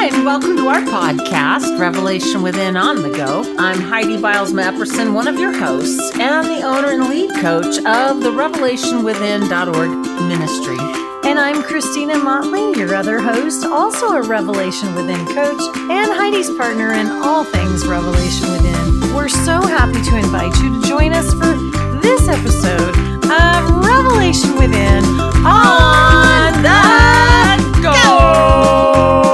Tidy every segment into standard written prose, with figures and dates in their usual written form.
Hi, and welcome to our podcast, Revelation Within on the Go. I'm Heidi Biles-Mapperson, one of your hosts, and the owner and lead coach of the RevelationWithin.org ministry. And I'm Christina Motley, your other host, also a Revelation Within coach, and Heidi's partner in all things Revelation Within. We're so happy to invite you to join us for this episode of Revelation Within on the Go.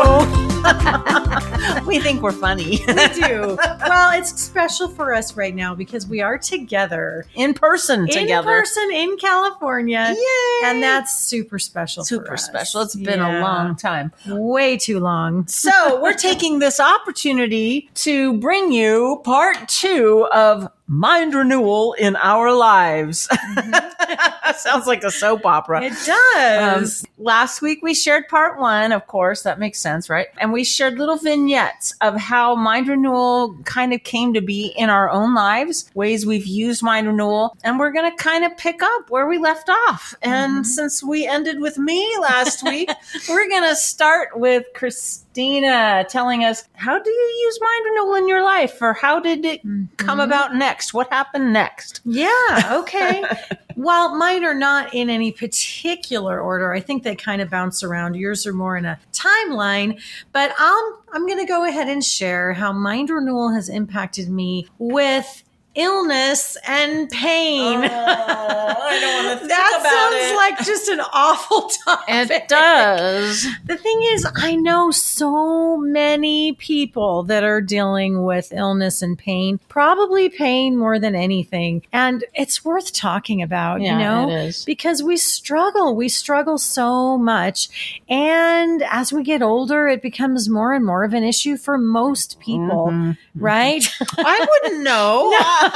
We think we're funny. We do. Well, it's special for us right now because we are together. In person together. In person in California. Yay! And that's super special for Super us. special. It's been a long time. Way too long. So we're taking this opportunity to bring you part 2 of Mind Renewal in Our Lives. Sounds like a soap opera. It does. Last week we shared part 1, of course. That makes sense, right? And we shared little vignettes of how Mind Renewal kind of came to be in our own lives, ways we've used Mind Renewal. And we're going to kind of pick up where we left off. And since we ended with me last week, we're going to start with Christina telling us, how do you use Mind Renewal in your life? Or how did it come about next? What happened next? Yeah, okay. Well, mine are not in any particular order. I think they kind of bounce around. Yours are more in a timeline. But I'm going to go ahead and share how Mind Renewal has impacted me with illness and pain. I don't want to think that about sounds it. like just an awful topic. It does. The thing is, I know so many people that are dealing with illness and pain, probably pain more than anything. And it's worth talking about, Yeah, you know, it is. because we struggle so much. And as we get older, it becomes more and more of an issue for most people, right? I wouldn't know.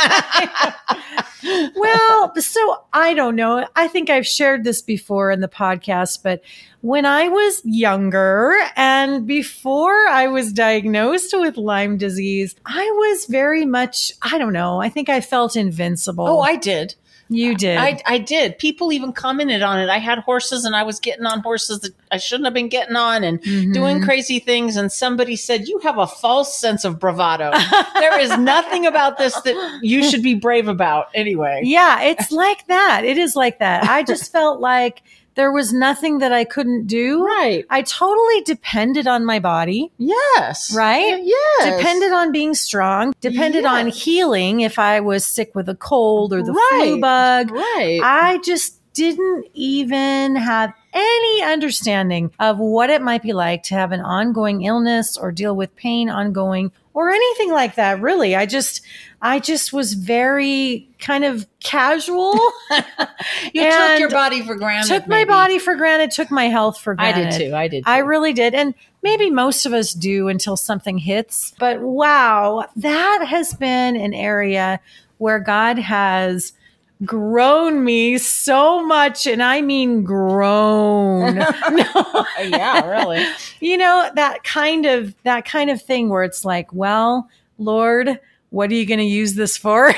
Well, so I don't know. I think I've shared this before in the podcast, but when I was younger and before I was diagnosed with Lyme disease, I was very much, I don't know, I think I felt invincible. Oh, I did. You did. I did. People even commented on it. I had horses and I was getting on horses that I shouldn't have been getting on and doing crazy things. And somebody said, you have a false sense of bravado. There is nothing about this that you should be brave about anyway. Yeah, it's like that. It is like that. I just felt like there was nothing that I couldn't do. Right. I totally depended on my body. Yes. Right? Yes. Depended on being strong, depended on healing if I was sick with a cold or the flu bug. Right. I just didn't even have any understanding of what it might be like to have an ongoing illness or deal with pain ongoing or anything like that. Really, I just was very kind of casual. You took your body for granted. Took my body for granted, took my health for granted. I did too. I really did. And maybe most of us do until something hits. But wow, that has been an area where God has grown me so much. And I mean grown. Yeah, really. You know, that kind of thing where it's like, well, Lord, what are you going to use this for?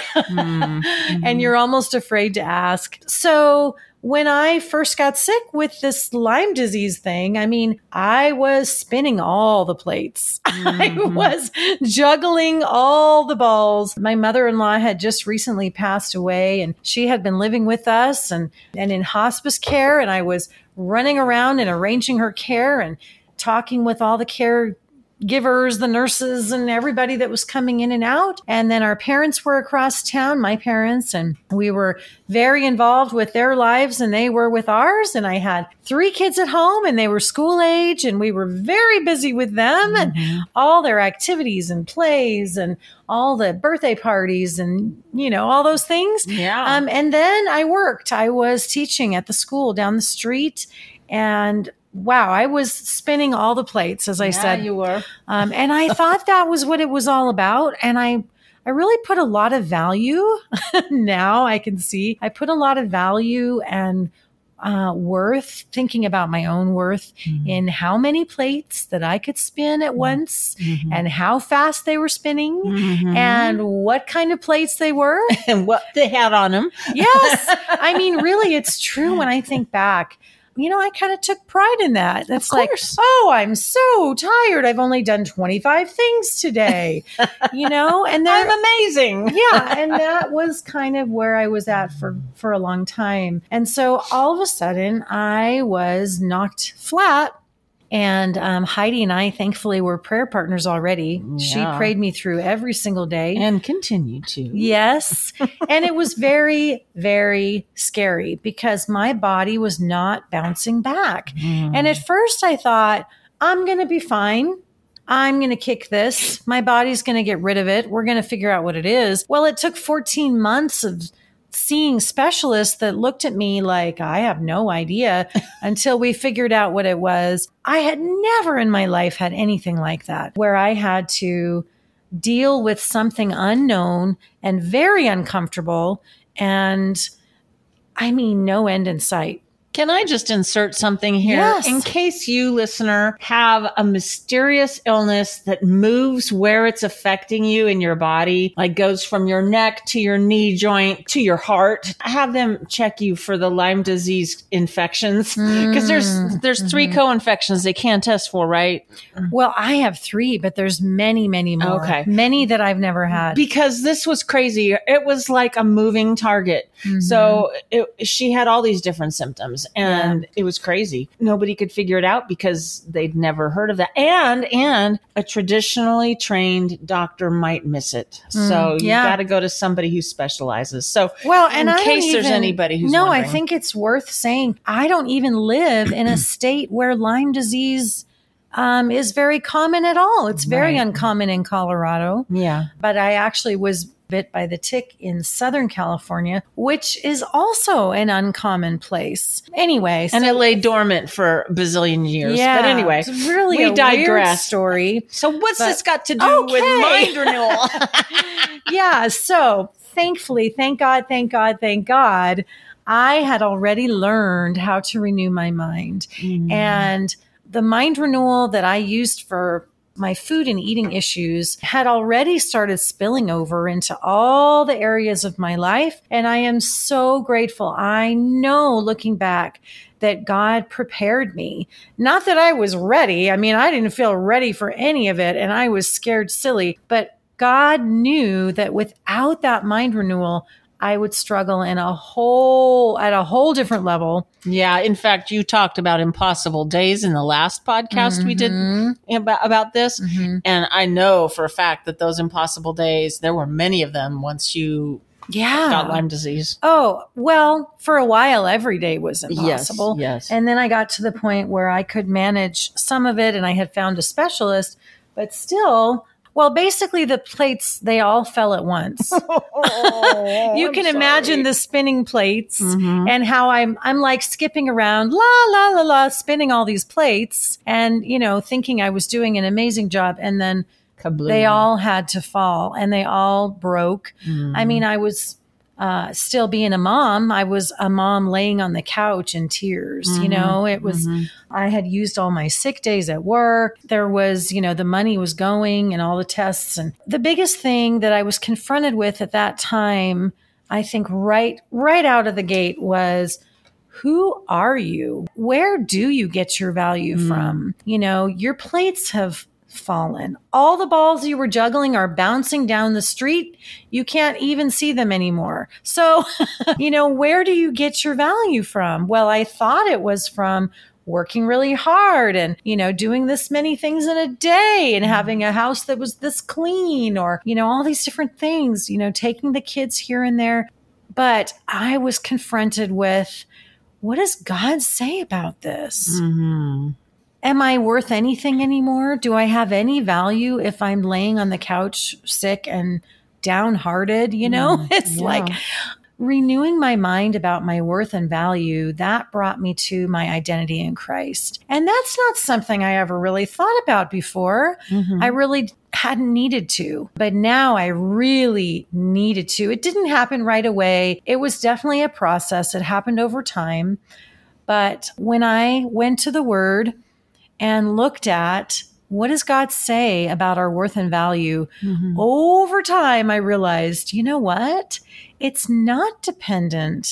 And you're almost afraid to ask. So when I first got sick with this Lyme disease thing, I mean, I was spinning all the plates. I was juggling all the balls. My mother-in-law had just recently passed away and she had been living with us and in hospice care. And I was running around and arranging her care and talking with all the caregivers, the nurses, and everybody that was coming in and out. And then our parents were across town, my parents, and we were very involved with their lives and they were with ours. And I had 3 kids at home and they were school age and we were very busy with them and all their activities and plays and all the birthday parties and, you know, all those things. Yeah. And then I worked. I was teaching at the school down the street and wow, I was spinning all the plates, as I said. You were. And I thought that was what it was all about. And I really put a lot of value. Now I can see I put a lot of value and worth, thinking about my own worth in how many plates that I could spin at once and how fast they were spinning and what kind of plates they were. And what they had on them. Yes. I mean, really, it's true when I think back. I kind of took pride in that. That's Of like, course. oh, I'm so tired. I've only done 25 things today, and I'm amazing. yeah. And that was kind of where I was at for a long time. And so all of a sudden I was knocked flat. And Heidi and I, thankfully, were prayer partners already. Yeah. She prayed me through every single day. And continue to. Yes. And it was very, very scary because my body was not bouncing back. And at first I thought, I'm going to be fine. I'm going to kick this. My body's going to get rid of it. We're going to figure out what it is. Well, it took 14 months of seeing specialists that looked at me like I have no idea until we figured out what it was. I had never in my life had anything like that, where I had to deal with something unknown and very uncomfortable. And I mean, no end in sight. Can I just insert something here? Yes. In case you, listener, have a mysterious illness that moves where it's affecting you in your body, like goes from your neck to your knee joint to your heart, have them check you for the Lyme disease infections. Because there's 3 co-infections they can test for, right? Well, I have 3, but there's many, many more. Okay. Many that I've never had. Because this was crazy. It was like a moving target. So she had all these different symptoms. And it was crazy. Nobody could figure it out because they'd never heard of that. And a traditionally trained doctor might miss it. So you got to go to somebody who specializes. So well, and in case there's anybody who's No, wondering. I think it's worth saying I don't even live in a state where Lyme disease is very common at all. It's very uncommon in Colorado. Yeah. But I actually was bit by the tick in Southern California, which is also an uncommon place. Anyway. And it lay dormant for a bazillion years. Yeah, But anyway, it's really we a digress. weird story. So what's this got to do with mind renewal? Yeah. So thankfully, thank God, I had already learned how to renew my mind. And the mind renewal that I used for my food and eating issues had already started spilling over into all the areas of my life. And I am so grateful. I know looking back that God prepared me. Not that I was ready. I mean, I didn't feel ready for any of it and I was scared silly, but God knew that without that mind renewal, I would struggle at a whole different level. Yeah. In fact, you talked about impossible days in the last podcast we did about this. And I know for a fact that those impossible days, there were many of them once you got Lyme disease. Oh, well, for a while, every day was impossible. Yes. And then I got to the point where I could manage some of it and I had found a specialist, but still, well, basically the plates, they all fell at once. You can imagine the spinning plates and how I'm like skipping around, la, la, la, la, spinning all these plates and, thinking I was doing an amazing job. And then Kabloom. They all had to fall and they all broke. I mean, I was still being a mom. I was a mom laying on the couch in tears. It was, I had used all my sick days at work. There was, the money was going and all the tests. And the biggest thing that I was confronted with at that time, I think right out of the gate was, who are you? Where do you get your value from? Your plates have fallen. All the balls you were juggling are bouncing down the street. You can't even see them anymore. So, where do you get your value from? Well, I thought it was from working really hard and, doing this many things in a day and having a house that was this clean or, all these different things, taking the kids here and there. But I was confronted with, what does God say about this? Am I worth anything anymore? Do I have any value if I'm laying on the couch sick and downhearted? It's like renewing my mind about my worth and value. That brought me to my identity in Christ. And that's not something I ever really thought about before. I really hadn't needed to, but now I really needed to. It didn't happen right away. It was definitely a process. It happened over time. But when I went to the Word and looked at what does God say about our worth and value, over time, I realized, you know what? It's not dependent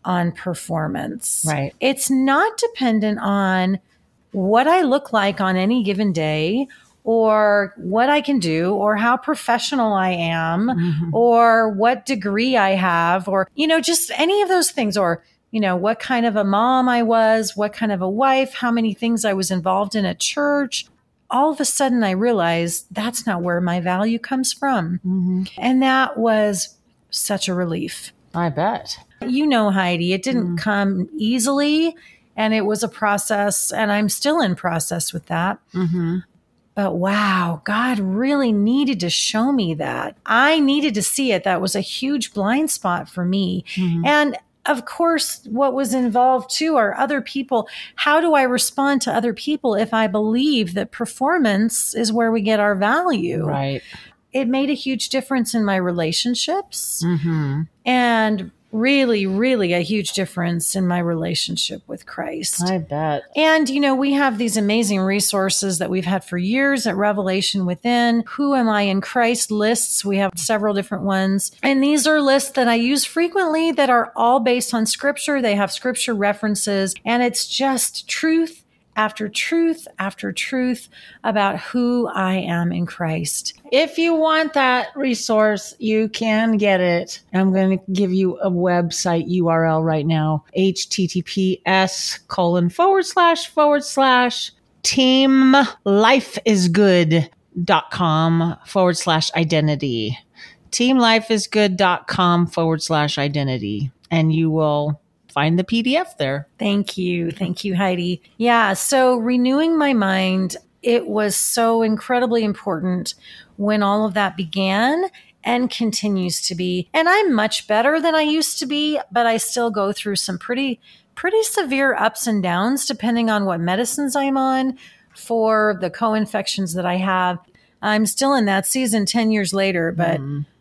on performance. Right. It's not dependent on what I look like on any given day or what I can do or how professional I am or what degree I have or, just any of those things or, what kind of a mom I was, what kind of a wife, how many things I was involved in at church. All of a sudden I realized that's not where my value comes from. And that was such a relief. I bet. Heidi, it didn't come easily and it was a process and I'm still in process with that. But wow, God really needed to show me that. I needed to see it. That was a huge blind spot for me. And of course, what was involved too are other people. How do I respond to other people if I believe that performance is where we get our value? Right. It made a huge difference in my relationships and really, really a huge difference in my relationship with Christ. I bet. And, we have these amazing resources that we've had for years at Revelation Within. Who am I in Christ lists? We have several different ones. And these are lists that I use frequently that are all based on scripture. They have scripture references and it's just truth after truth after truth about who I am in Christ. If you want that resource, you can get it. I'm going to give you a website URL right now, https://teamlifeisgood.com/identity. teamlifeisgood.com/identity. And you will find the PDF there. Thank you. Thank you, Heidi. Yeah. So renewing my mind, it was so incredibly important when all of that began and continues to be. And I'm much better than I used to be, but I still go through some pretty severe ups and downs depending on what medicines I'm on for the co-infections that I have. I'm still in that season 10 years later, but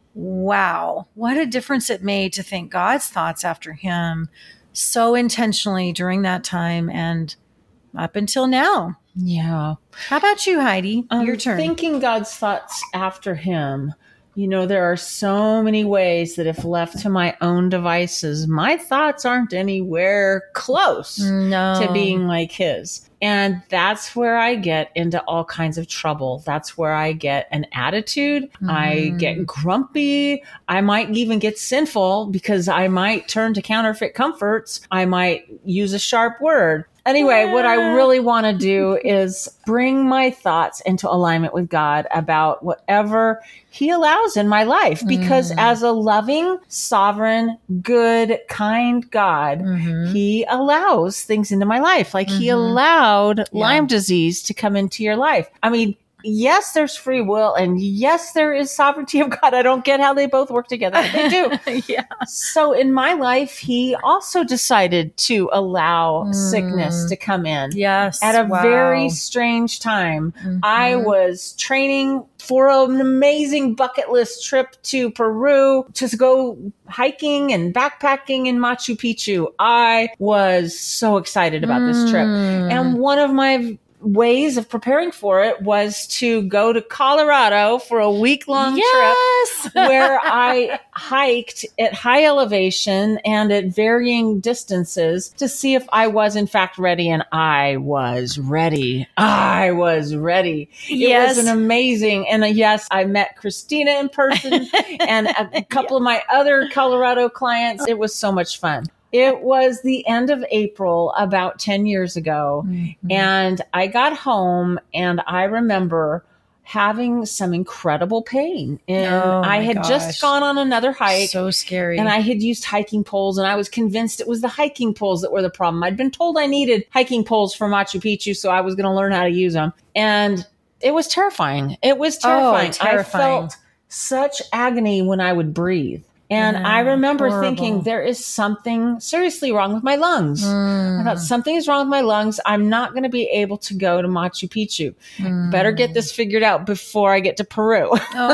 wow, what a difference it made to think God's thoughts after him so intentionally during that time and up until now. Yeah. How about you, Heidi? Your turn. Thinking God's thoughts after him. There are so many ways that if left to my own devices, my thoughts aren't anywhere close to being like his. And that's where I get into all kinds of trouble. That's where I get an attitude. I get grumpy. I might even get sinful because I might turn to counterfeit comforts. I might use a sharp word. Anyway, what I really want to do is bring my thoughts into alignment with God about whatever he allows in my life. Because as a loving, sovereign, good, kind God, he allows things into my life. Like he allowed Lyme disease to come into your life. I mean, yes, there's free will, and yes, there is sovereignty of God. I don't get how they both work together, but they do. So in my life, he also decided to allow sickness to come in. Yes. At a very strange time. I was training for an amazing bucket list trip to Peru to go hiking and backpacking in Machu Picchu. I was so excited about this trip. And one of my ways of preparing for it was to go to Colorado for a week-long trip where I hiked at high elevation and at varying distances to see if I was in fact ready. And I was ready. It was an amazing, and yes, I met Christina in person and a couple of my other Colorado clients. It was so much fun. It was the end of April about 10 years ago, and I got home and I remember having some incredible pain. And I had just gone on another hike. So scary. And I had used hiking poles, and I was convinced it was the hiking poles that were the problem. I'd been told I needed hiking poles for Machu Picchu, so I was going to learn how to use them. And it was terrifying. It was terrifying. I felt such agony when I would breathe. And I remember thinking there is something seriously wrong with my lungs. I thought something is wrong with my lungs. I'm not going to be able to go to Machu Picchu. Better get this figured out before I get to Peru.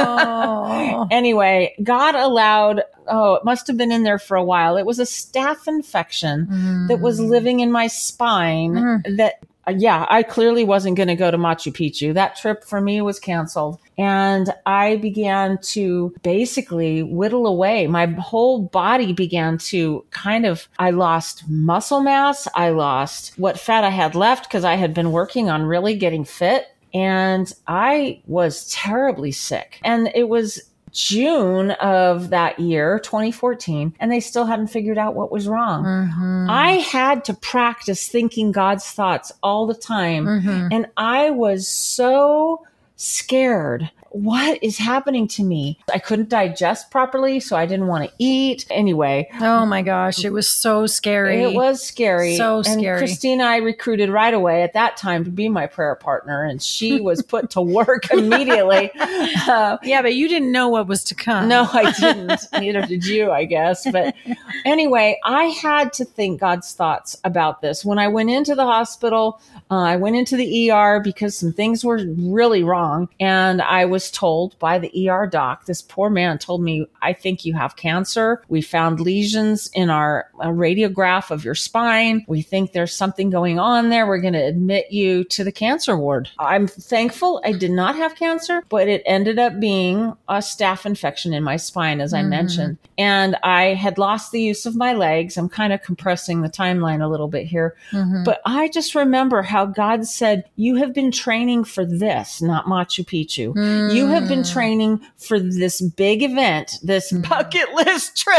Anyway, God allowed, it must have been in there for a while. It was a staph infection that was living in my spine that I clearly wasn't going to go to Machu Picchu. That trip for me was canceled. And I began to basically whittle away. My whole body began to I lost muscle mass. I lost what fat I had left because I had been working on really getting fit. And I was terribly sick. And it was June of that year, 2014, and they still hadn't figured out what was wrong. Mm-hmm. I had to practice thinking God's thoughts all the time. Mm-hmm. And I was so scared. What is happening to me? I couldn't digest properly, so I didn't want to eat. Anyway. Oh my gosh, it was so scary. It was scary. So scary. And Christina, I recruited right away at that time to be my prayer partner, and she was put to work immediately. Yeah, but you didn't know what was to come. No, I didn't. Neither did you, I guess. But anyway, I had to think God's thoughts about this. When I went into the hospital, I went into the ER because some things were really wrong, and I was told by the ER doc, this poor man told me, I think you have cancer. We found lesions in our radiograph of your spine. We think there's something going on there. We're going to admit you to the cancer ward. I'm thankful I did not have cancer, but it ended up being a staph infection in my spine, as I mentioned. And I had lost the use of my legs. I'm kind of compressing the timeline a little bit here. Mm-hmm. But I just remember how God said, you have been training for this, not Machu Picchu. You have been training for this big event, this bucket list trip.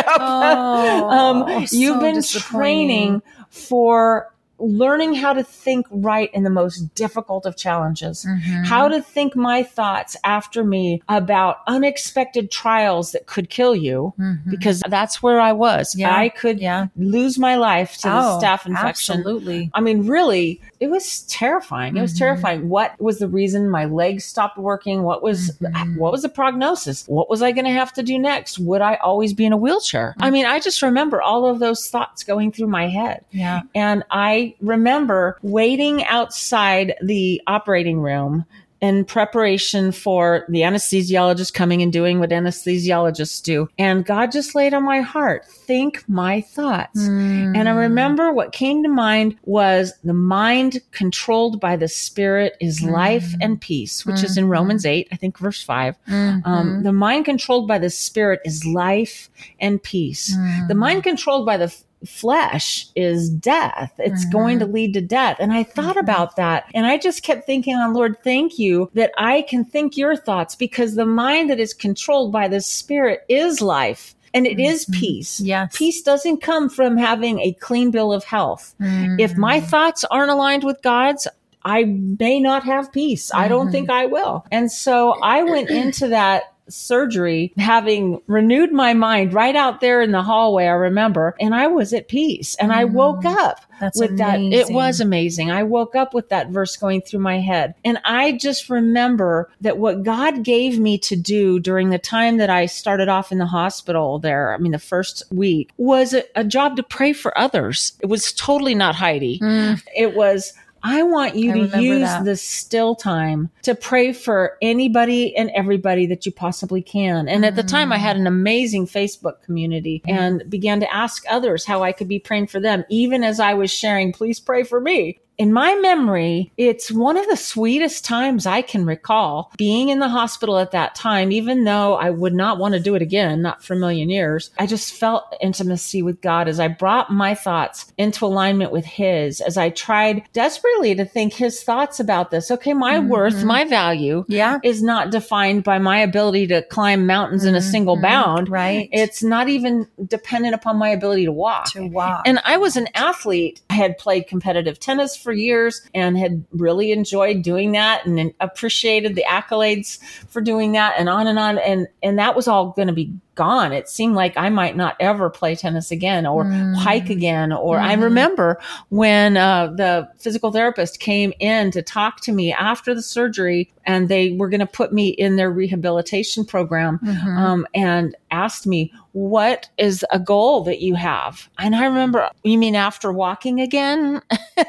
You've been training for learning how to think right in the most difficult of challenges, how to think my thoughts after me about unexpected trials that could kill you, because that's where I was. Yeah. I could lose my life to the staph infection. Absolutely. I mean, really, it was terrifying. It was terrifying. What was the reason my legs stopped working? What was the prognosis? What was I going to have to do next? Would I always be in a wheelchair? I mean, I just remember all of those thoughts going through my head. Yeah. And I remember waiting outside the operating room in preparation for the anesthesiologist coming and doing what anesthesiologists do. And God just laid on my heart, think my thoughts. And I remember what came to mind was the mind controlled by the Spirit is life and peace, which is in Romans 8, I think verse 5. The mind controlled by the Spirit is life and peace. The mind controlled by the flesh is death. It's going to lead to death. And I thought about that, and I just kept thinking on, Lord, thank you that I can think your thoughts, because the mind that is controlled by the Spirit is life. And it is peace. Yes. Peace doesn't come from having a clean bill of health. If my thoughts aren't aligned with God's, I may not have peace. I don't think I will. And so I went into that surgery having renewed my mind right out there in the hallway, I remember, and I was at peace. And I woke up with amazing. That. It was amazing. I woke up with that verse going through my head. And I just remember that what God gave me to do during the time that I started off in the hospital there, I mean, the first week, was a job to pray for others. It was totally not Heidi. It was, I want you to use this still time to pray for anybody and everybody that you possibly can. And at the time, I had an amazing Facebook community and began to ask others how I could be praying for them, even as I was sharing, please pray for me. In my memory, it's one of the sweetest times I can recall being in the hospital at that time, even though I would not want to do it again, not for a million years. I just felt intimacy with God as I brought my thoughts into alignment with His, as I tried desperately to think His thoughts about this. Okay, my worth, my value is not defined by my ability to climb mountains in a single bound. Right. It's not even dependent upon my ability to walk. And I was an athlete. I had played competitive tennis for years and had really enjoyed doing that and appreciated the accolades for doing that and on and on. And that was all going to be gone. It seemed like I might not ever play tennis again or hike again. Or I remember when the physical therapist came in to talk to me after the surgery, and they were going to put me in their rehabilitation program, and asked me, what is a goal that you have? And I remember, you mean after walking again?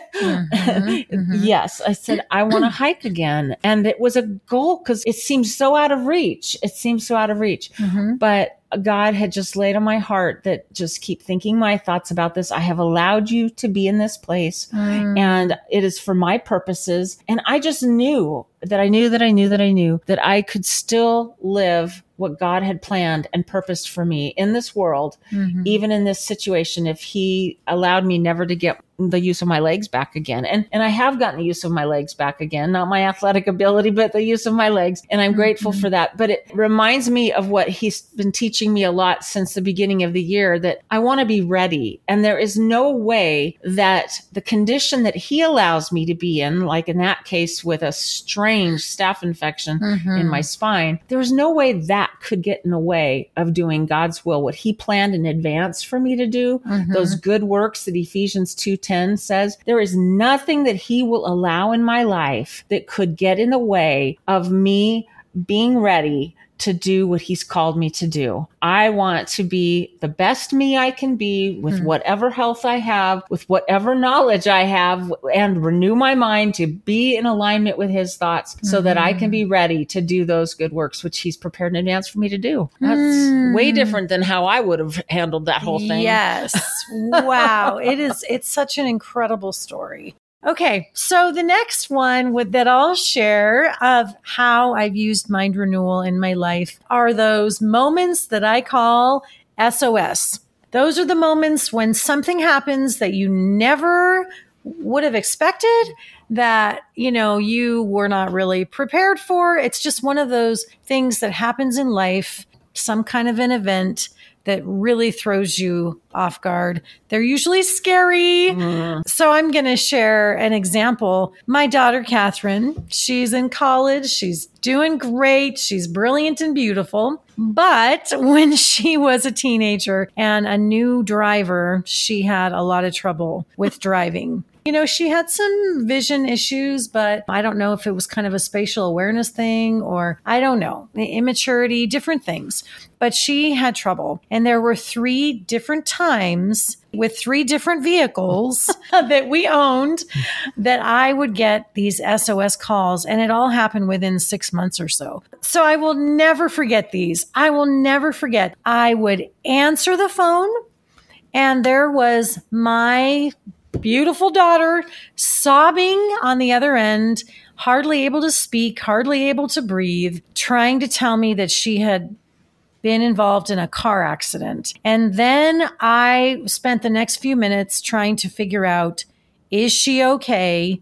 Yes. I said, I want to hike again. And it was a goal because it seems so out of reach. But God had just laid on my heart that just keep thinking my thoughts about this. I have allowed you to be in this place and it is for my purposes. And I just knew that I could still live what God had planned and purposed for me in this world, even in this situation, if he allowed me never to get the use of my legs back again. And I have gotten the use of my legs back again, not my athletic ability, but the use of my legs. And I'm grateful for that. But it reminds me of what he's been teaching me a lot since the beginning of the year, that I want to be ready. And there is no way that the condition that he allows me to be in, like in that case with a strange staph infection in my spine, there's no way that could get in the way of doing God's will, what he planned in advance for me to do, those good works that Ephesians 2:10 says. There is nothing that he will allow in my life that could get in the way of me being ready to do what he's called me to do. I want to be the best me I can be with whatever health I have, with whatever knowledge I have, and renew my mind to be in alignment with his thoughts so that I can be ready to do those good works, which he's prepared in advance for me to do. That's way different than how I would have handled that whole thing. Yes. Wow. It's such an incredible story. Okay, so the next one that I'll share of how I've used mind renewal in my life are those moments that I call SOS. Those are the moments when something happens that you never would have expected, that, you were not really prepared for. It's just one of those things that happens in life, some kind of an event that really throws you off guard. They're usually scary. So I'm going to share an example. My daughter, Catherine, she's in college. She's doing great. She's brilliant and beautiful. But when she was a teenager and a new driver, she had a lot of trouble with driving. She had some vision issues, but I don't know if it was kind of a spatial awareness thing or I don't know, immaturity, different things. But she had trouble. And there were 3 different times with 3 different vehicles that we owned that I would get these SOS calls. And it all happened within 6 months or so. So I will never forget these. I will never forget. I would answer the phone and there was my beautiful daughter sobbing on the other end, hardly able to speak, hardly able to breathe, trying to tell me that she had been involved in a car accident. And then I spent the next few minutes trying to figure out, is she okay?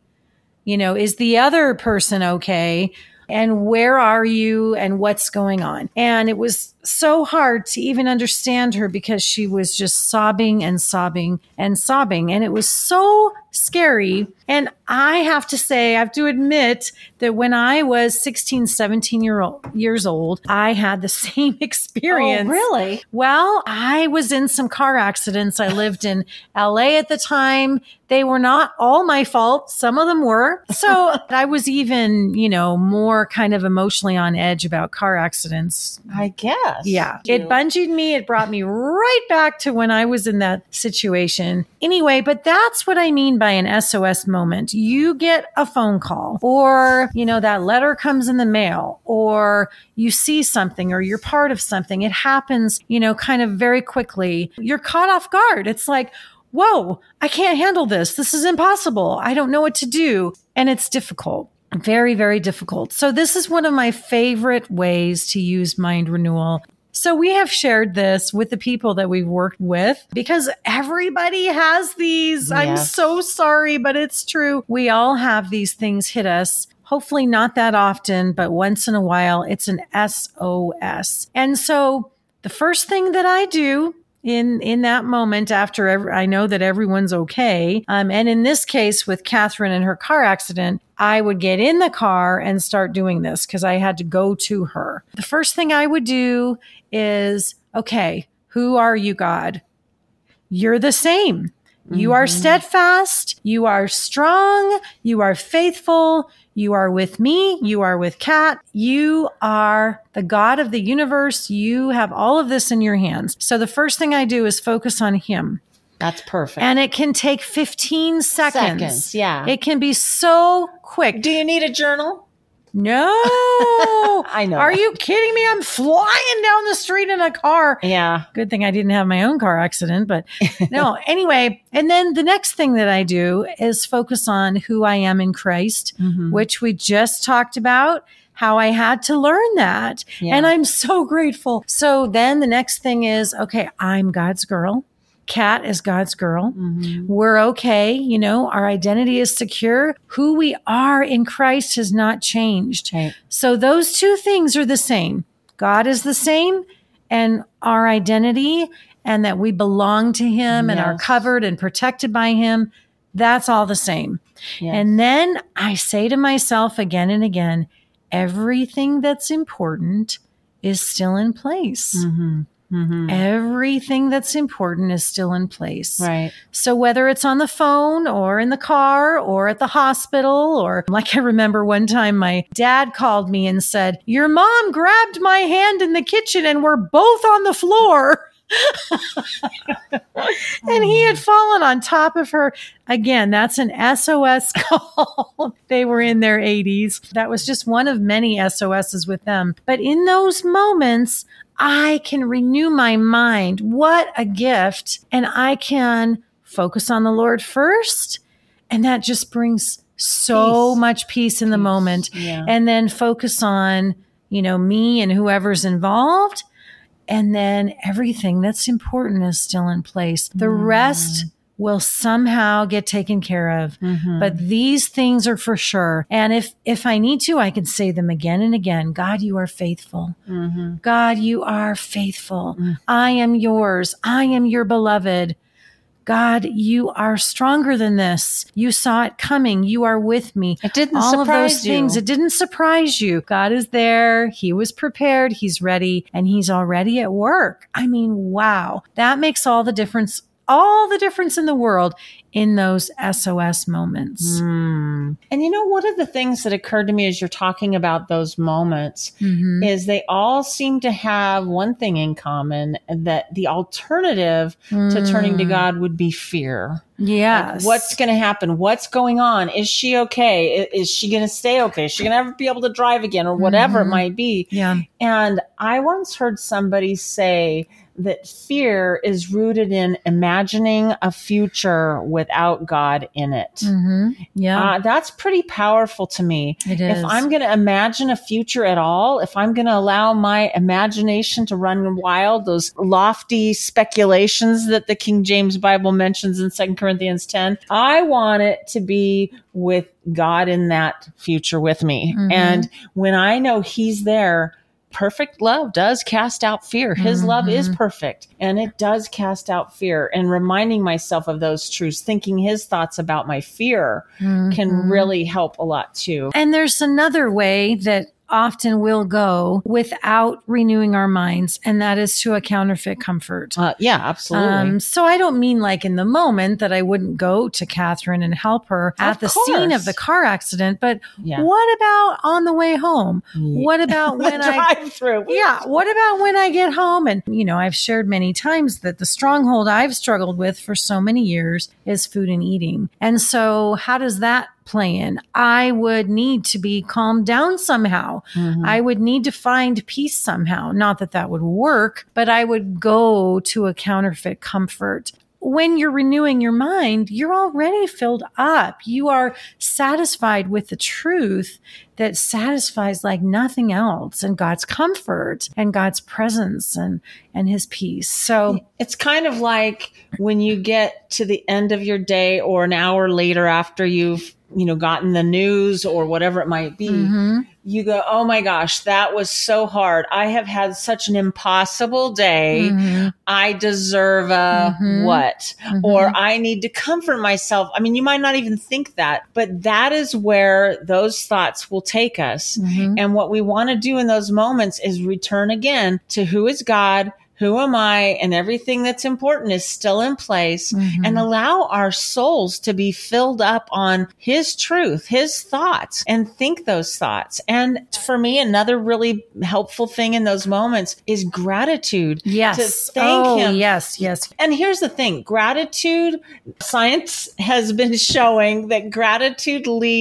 Is the other person okay? And where are you and what's going on? And it was so hard to even understand her because she was just sobbing and sobbing and sobbing. And it was so scary. And I have to admit that when I was 16, 17 years old, I had the same experience. Oh, really? Well, I was in some car accidents. I lived in LA at the time. They were not all my fault. Some of them were. So I was even, more kind of emotionally on edge about car accidents. I guess. Yeah. It bungeed me. It brought me right back to when I was in that situation. Anyway, but that's what I mean by an SOS moment. You get a phone call or, that letter comes in the mail or you see something or you're part of something. It happens, kind of very quickly. You're caught off guard. It's like, whoa, I can't handle this. This is impossible. I don't know what to do. And it's difficult. Very, very difficult. So this is one of my favorite ways to use mind renewal. So we have shared this with the people that we've worked with because everybody has these. Yes. I'm so sorry, but it's true. We all have these things hit us. Hopefully not that often, but once in a while, it's an SOS. And so the first thing that I do in that moment after I know that everyone's okay. And in this case with Catherine and her car accident, I would get in the car and start doing this because I had to go to her. The first thing I would do is, okay, who are you, God? You're the same. You are steadfast. You are strong. You are faithful. You are with me. You are with Kat. You are the God of the universe. You have all of this in your hands. So the first thing I do is focus on him. That's perfect. And it can take 15 seconds. Yeah. It can be so quick. Do you need a journal? No. I know. Are you kidding me? I'm flying down the street in a car. Yeah. Good thing I didn't have my own car accident, but no. Anyway, and then the next thing that I do is focus on who I am in Christ, which we just talked about, how I had to learn that. Yeah. And I'm so grateful. So then the next thing is, okay, I'm God's girl. Kat is God's girl. We're okay. You know, our identity is secure. Who we are in Christ has not changed. Right. So those two things are the same. God is the same, and our identity, and that we belong to him and are Yes. covered and protected by him. That's all the same. Yes. And then I say to myself again and again, everything that's important is still in place. Everything that's important is still in place. Right. So whether it's on the phone or in the car or at the hospital, or like I remember one time my dad called me and said, your mom grabbed my hand in the kitchen and we're both on the floor. And he had fallen on top of her. Again, that's an SOS call. They were in their 80s. That was just one of many SOSs with them. But in those moments, I can renew my mind. What a gift. And I can focus on the Lord first. And that just brings so Peace. much peace in the moment. Yeah. And then focus on, you know, me and whoever's involved. And then everything that's important is still in place. The rest will somehow get taken care of. But these things are for sure. And if I need to, I can say them again and again. God, you are faithful. God, you are faithful. I am yours. I am your beloved. God, you are stronger than this. You saw it coming. You are with me. It didn't All of surprise those you. things. It didn't surprise you. God is there. He was prepared. He's ready, and he's already at work. I mean, wow. That makes all the difference in the world in those SOS moments. And you know, one of the things that occurred to me as you're talking about those moments is they all seem to have one thing in common, that the alternative to turning to God would be fear. Yes. Like, what's going to happen? What's going on? Is she okay? Is she going to stay okay? Is she going to ever be able to drive again, or whatever it might be? Yeah. And I once heard somebody say that fear is rooted in imagining a future without God in it. Yeah. That's pretty powerful to me. It If is. I'm going to imagine a future at all, if I'm going to allow my imagination to run wild, those lofty speculations that the King James Bible mentions in 2 Corinthians 10, I want it to be with God in that future with me. And when I know he's there, perfect love does cast out fear. His love is perfect, and it does cast out fear. And reminding myself of those truths, thinking his thoughts about my fear can really help a lot too. And there's another way that often we'll go without renewing our minds, and that is to a counterfeit comfort. Yeah, absolutely. So I don't mean like in the moment that I wouldn't go to Catherine and help her at the scene of the car accident, but Yeah. what about on the way home? What about when drive through. Yeah. What about when I get home? And, you know, I've shared many times that the stronghold I've struggled with for so many years is food and eating. And so how does that play in? I would need to be calmed down somehow. I would need to find peace somehow. Not that that would work, but I would go to a counterfeit comfort. When you're renewing your mind, you're already filled up. You are satisfied with the truth that satisfies like nothing else, and God's comfort and God's presence and his peace. So it's kind of like when you get to the end of your day or an hour later after you've, gotten the news or whatever it might be, you go, oh my gosh, that was so hard. I have had such an impossible day. I deserve a what? Or I need to comfort myself. I mean, you might not even think that, but that is where those thoughts will take us. And what we want to do in those moments is return again to who is God, who am I, and everything that's important is still in place, and allow our souls to be filled up on his truth, his thoughts, and think those thoughts. And for me, another really helpful thing in those moments is gratitude. yes. To thank him. Yes. And here's the thing, gratitude, science has been showing that gratitude leads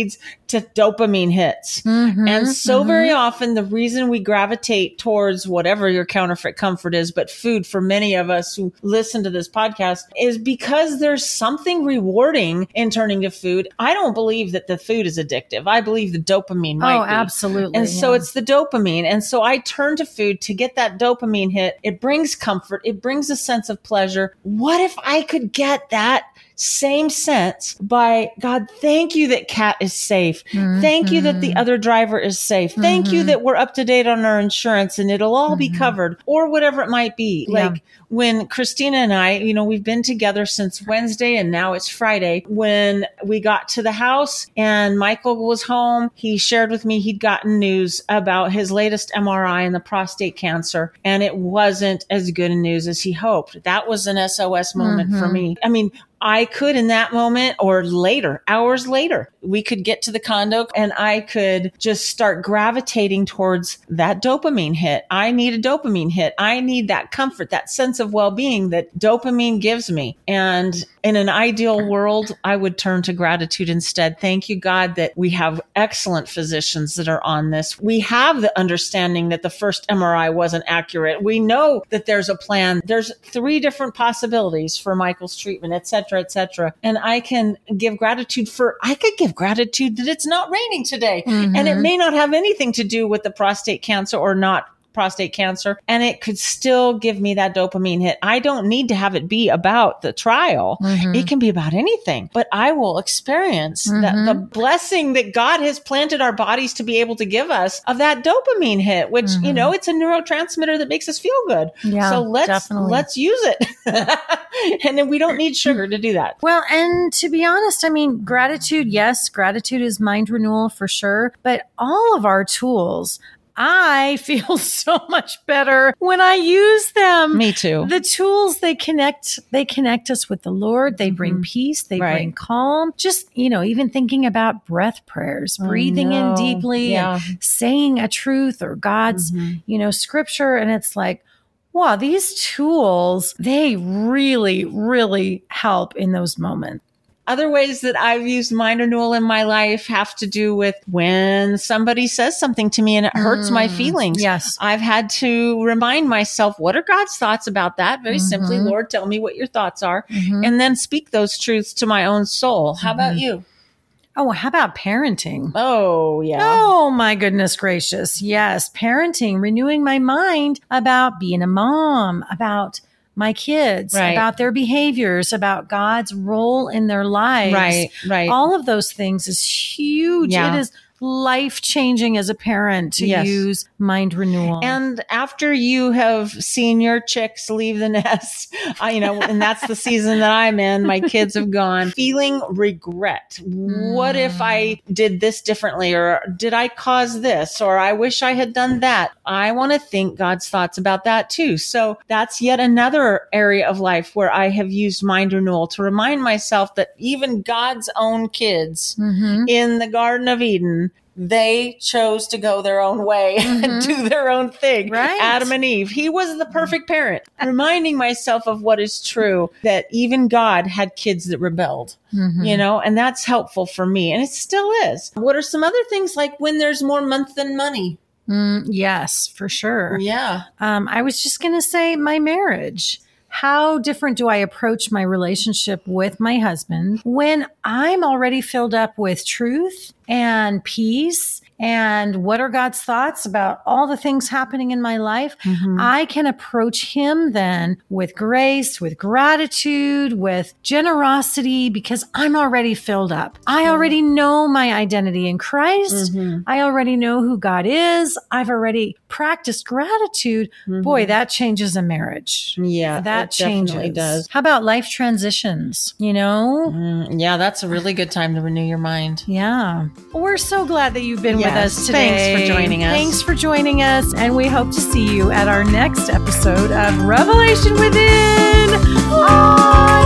to dopamine hits. And so very often the reason we gravitate towards whatever your counterfeit comfort is, but food for many of us who listen to this podcast, is because there's something rewarding in turning to food. I don't believe that the food is addictive. I believe the dopamine might be. Absolutely. And so it's the dopamine. And so I turn to food to get that dopamine hit. It brings comfort. It brings a sense of pleasure. What if I could get that same sense by, God, thank you that Kat is safe. Thank you that the other driver is safe. Thank you that we're up to date on our insurance and it'll all be covered, or whatever it might be. Like when Christina and I, we've been together since Wednesday and now it's Friday. When we got to the house and Michael was home, he shared with me he'd gotten news about his latest MRI and the prostate cancer, and it wasn't as good a news as he hoped. That was an SOS moment for me. I mean, I could in that moment, or later, hours later, we could get to the condo and I could just start gravitating towards that dopamine hit. I need a dopamine hit. I need that comfort, that sense of well-being that dopamine gives me. And in an ideal world, I would turn to gratitude instead. Thank you, God, that we have excellent physicians that are on this. We have the understanding that the first MRI wasn't accurate. We know that there's a plan. There's 3 different possibilities for Michael's treatment, et cetera, et cetera. And I can give gratitude I could give gratitude that it's not raining today. And it may not have anything to do with the prostate cancer or not prostate cancer, and it could still give me that dopamine hit. I don't need to have it be about the trial. It can be about anything, but I will experience the blessing that God has planted our bodies to be able to give us of that dopamine hit, which, it's a neurotransmitter that makes us feel good. Yeah, so let's use it. And then we don't need sugar to do that. Well, and to be honest, I mean, gratitude, yes, gratitude is mind renewal for sure, but all of our tools, I feel so much better when I use them. Me too. The tools, they connect us with the Lord. They bring peace. They bring calm. Just, even thinking about breath prayers, breathing in deeply and saying a truth or God's, scripture. And it's like, wow, these tools, they really, really help in those moments. Other ways that I've used mind renewal in my life have to do with when somebody says something to me and it hurts my feelings. Yes. I've had to remind myself, what are God's thoughts about that? Very simply, Lord, tell me what your thoughts are, and then speak those truths to my own soul. How about you? Oh, how about parenting? Oh, yeah. Oh, my goodness gracious. Yes. Parenting, renewing my mind about being a mom, about my kids, about their behaviors, about God's role in their lives. Right. All of those things is huge. Yeah. It is life-changing as a parent to use mind renewal. And after you have seen your chicks leave the nest, and that's the season that I'm in, my kids have gone, feeling regret. What if I did this differently? Or did I cause this? Or I wish I had done that. I want to think God's thoughts about that too. So that's yet another area of life where I have used mind renewal to remind myself that even God's own kids in the Garden of Eden, they chose to go their own way and do their own thing. Right. Adam and Eve. He was the perfect parent. Reminding myself of what is true, that even God had kids that rebelled, and that's helpful for me. And it still is. What are some other things, like when there's more month than money? Yes, for sure. Yeah. I was just going to say my marriage. How different do I approach my relationship with my husband when I'm already filled up with truth and peace and what are God's thoughts about all the things happening in my life? I can approach him then with grace, with gratitude, with generosity, because I'm already filled up. I already know my identity in Christ. I already know who God is. I've already practiced gratitude. Boy, that changes a marriage. Yeah, that changes. Definitely does. How about life transitions? Yeah, that's a really good time to renew your mind. Yeah. We're so glad that you've been with us today. Thanks for joining us. Thanks for joining us. And we hope to see you at our next episode of Revelation Within. Bye.